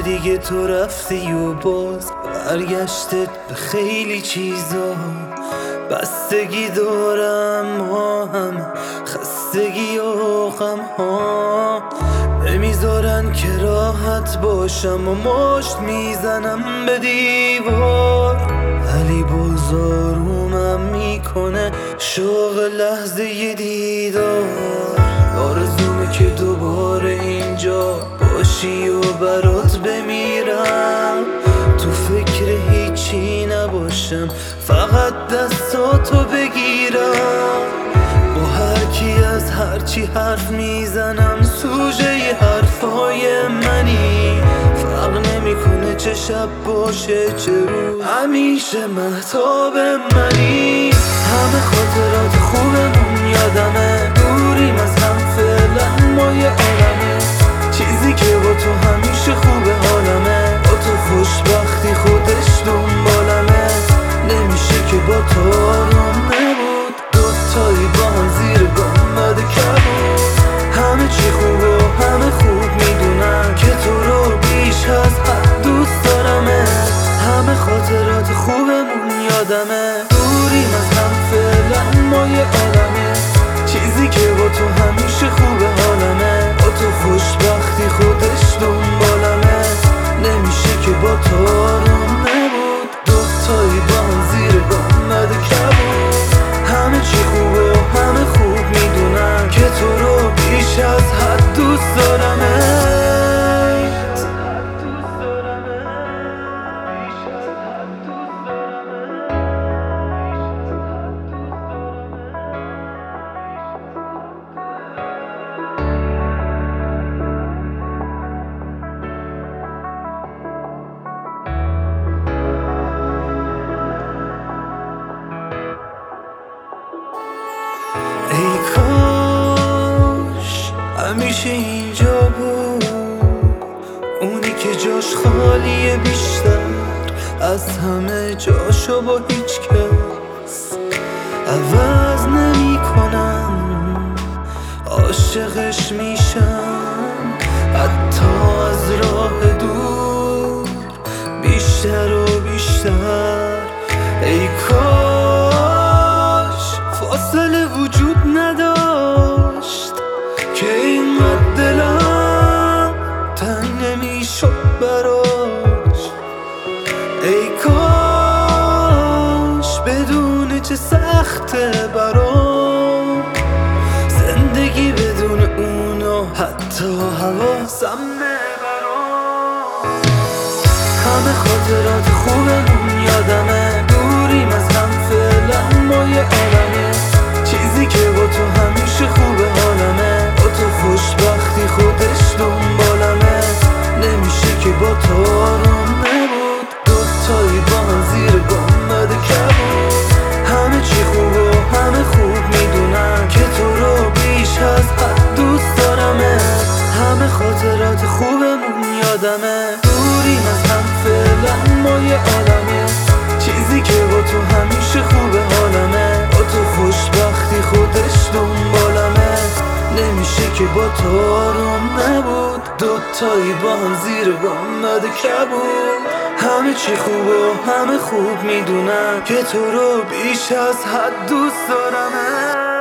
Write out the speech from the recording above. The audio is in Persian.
دیگه تو رفتی و باز برگشتت به خیلی چیزا. بستگی دارم ما هم خستگی و غم ها نمیذارن که راحت باشم و مشت میزنم به دیوار. علی باز آرومم میکنه شوق لحظه دیدار. آرزومه که دوباره اینجا باشی و برات بمیرم. تو فکر هیچی نباشم فقط دستاتو بگیرم. با هر کی از هرچی حرف میزنم سوژه ی حرفای منی. فرق نمیکنه چه شب باشه چه روز همیشه مهتاب منی. همه خاطرات خوبمون یادمه دوریم از هم فعلا ما یه عالمه. چیزی که با تو همیشه خوبه حالمه با تو خوشبختی خودش دنبالمه. نمیشه که با تو آرام نبود دوتایی با هم زیر گام بده کبود. همه چی خوب و همه خوب میدونم که تو رو بیش از حد دوست دارمه. همه خاطرات خوبمون یادمه دوریم از هم فعلا ما یه عالمه. چیزی که با تو همیشه خوبه حالمه با تو خوشبختی خودش دنبالمه. نمیشه که با تو آرام نبود دوتایی با هم زیر گام بده کبود. همه چی خوبه و همه خوب میدونم که تو رو بیش از حد دوست دارمه. ای کاش همیشه اینجا بود اونی که جاش خالیه بیشتر از همه جاشو با هیچ کس عوض نمی کنم. عاشقش میشم حتی از راه دور بیشتر و بیشتر. ای کاش فاصله وجود نداشت که اینقدر دلم تنگ نمیشد براش. ای کاش بدون چه سخته برام زندگی بدون اونو حتی حواسم نبرام. همه خاطرات خوبمون یادمه دوریم از هم فعلا ما یه عالمه. چیزی که با تو همیشه خوبه حالمه با تو خوشبختی خودش دنبالمه. نمیشه که با تو آرام نبود دوتایی با هم زیر گام بده کبود. همه چی خوبه و همه خوب میدونم که تو رو بیش از حد دوست دارمه. همه خاطرات خوبمون یادمه دوریم از هم فعلا ما یه عالمه. چیزی که با تو همیشه خوبه حالمه با تو خوشبختی خودش دنبالمه. نمیشه که با تو آرام نبود دوتایی با هم زیر گام بده کبود. همه چی خوبه و همه خوب میدونم که تو رو بیش از حد دوست دارمه.